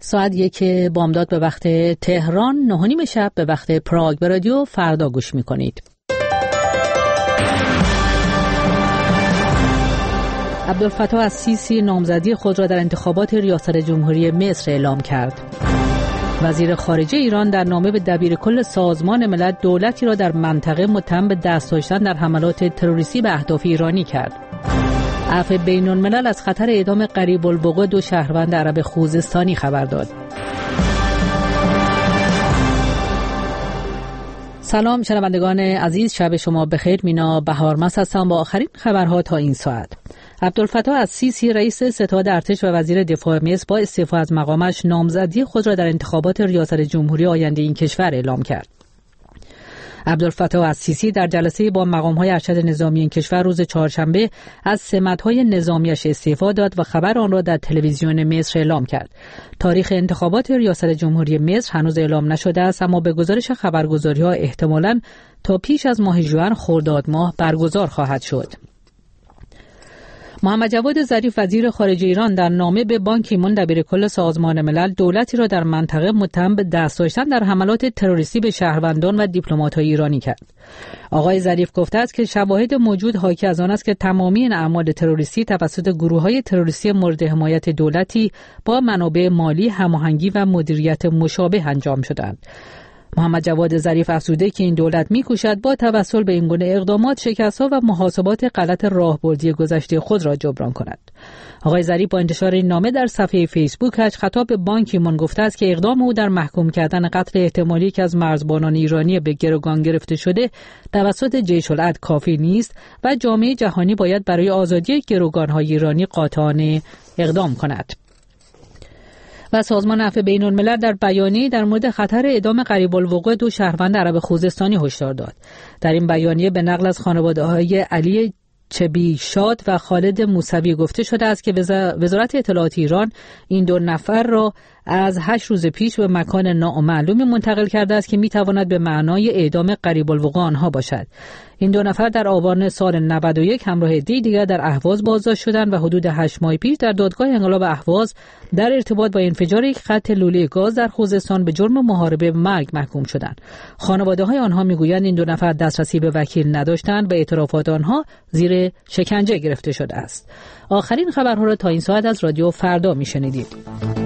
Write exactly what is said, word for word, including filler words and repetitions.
ساعت یک بامداد به وقت تهران، نه و نیم شب به وقت پراگ به رادیو فردا گوش میکنید. عبدالفتاح السیسی نامزدی خود را در انتخابات ریاست جمهوری مصر اعلام کرد. وزیر خارجه ایران در نامه به دبیرکل سازمان ملل دولتی را در منطقه متهم به دست داشتن در حملات تروریستی به اهداف ایرانی کرد. عفو بین الملل از خطر اعدام قریب الوقوع دو شهروند عرب خوزستانی خبر داد. سلام شنوندگان عزیز، شب شما بخیر. مینا بهارمس هستم با آخرین خبرها تا این ساعت. عبدالفتاح السیسی رئیس ستاد ارتش و وزیر دفاع مصر با استعفا از مقامش نامزدی خود را در انتخابات ریاست جمهوری آینده این کشور اعلام کرد. عبدالفتاح السیسی در جلسه با مقام‌های ارشد نظامی این کشور روز چهارشنبه از سمت‌های نظامیش استعفا داد و خبر آن را در تلویزیون مصر اعلام کرد. تاریخ انتخابات ریاست جمهوری مصر هنوز اعلام نشده است، اما به گزارش خبرگزاری‌ها احتمالاً تا پیش از ماه ژوئن خرداد ماه برگزار خواهد شد. محمد جواد ظریف وزیر خارجه ایران در نامه به بان کی مون دبیرکل سازمان ملل دولتی را در منطقه متهم به دست داشتن در حملات تروریستی به شهروندان و دیپلمات‌های ایرانی کرد. آقای ظریف گفته است که شواهد موجود حاکی از آن است که تمامی این اعمال تروریستی توسط گروه‌های تروریستی مورد حمایت دولتی با منابع مالی، هماهنگی و مدیریت مشابه انجام شدند. محمد جواد ظریف افزوده که این دولت می‌کوشد با توسل به این گونه اقدامات شکست‌ها و محاسبات غلط راهبردی گذشته خود را جبران کند. آقای ظریف با انتشار این نامه در صفحه فیسبوکش خطاب به بان کی مون گفته است که اقدام او در محکوم کردن قتل احتمالی که از مرزبانان ایرانی به گروگان گرفته شده توسط جیش العدل کافی نیست و جامعه جهانی باید برای آزادی گروگان‌های ایرانی قاطعانه اقدام کند. و سازمان عفو بین الملل در بیانیه در مورد خطر اعدام قریب الوقوع دو شهروند عرب خوزستانی هشدار داد. در این بیانیه به نقل از خانواده‌های علی چبیشاد و خالد موسوی گفته شده است که وزارت اطلاعات ایران این دو نفر را از هشت روز پیش به مکان نامعلومی منتقل کرده است که میتواند به معنای اعدام قریب الوقوع آنها باشد. این دو نفر در آبان سال نود و یک همراه عده‌ای دیگر در اهواز بازداشت شدند و حدود هشت ماه پیش در دادگاه انقلاب اهواز در ارتباط با انفجار یک خط لوله گاز در خوزستان به جرم محاربه به مرگ محکوم شدند. خانواده‌های آنها میگویند این دو نفر دسترسی به وکیل نداشتند و اعترافات آنها زیر شکنجه گرفته شده است. آخرین خبرها را تا این ساعت از رادیو فردا میشنیدید.